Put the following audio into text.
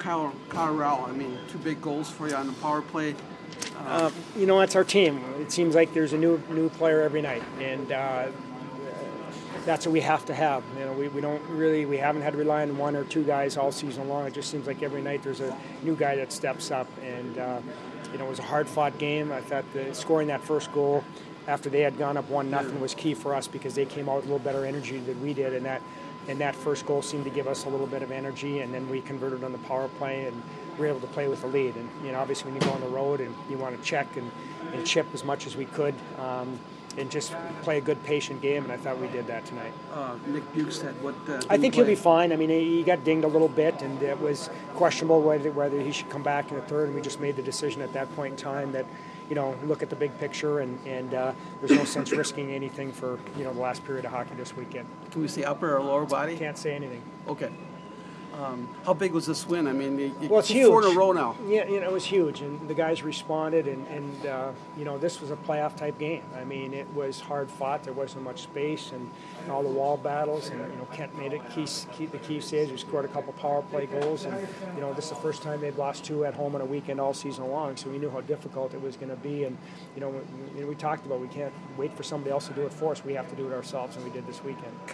Colorado? I mean, 2 big goals for you on the power play. That's our team. It seems like there's a new player every night, and that's what we have to have. We haven't had to rely on 1 or 2 guys all season long. It just seems like every night there's a new guy that steps up, and it was a hard-fought game. I thought scoring that first goal after they had gone up 1-0 was key for us because they came out with a little better energy than we did, and that first goal seemed to give us a little bit of energy, and then we converted on the power play and were able to play with the lead. And obviously when you go on the road and you want to check and chip as much as we could and just play a good patient game, and I thought we did that tonight. Nick Bjugstad, what? I think he'll be fine. I mean, he got dinged a little bit, and it was questionable whether he should come back in the third. And we just made the decision at that point in time that, look at the big picture, and there's no sense risking anything for the last period of hockey this weekend. Can we say upper or lower body? Can't say anything. Okay. How big was this win? I mean, it's huge. 4 in a row now. Yeah, it was huge, and the guys responded, and this was a playoff type game. I mean, it was hard fought. There wasn't much space, and all the wall battles, and Kent made it the key saves. We scored a couple power play goals, and this is the first time they'd lost 2 at home on a weekend all season long. So we knew how difficult it was going to be, and we talked about we can't wait for somebody else to do it for us. We have to do it ourselves, and we did this weekend.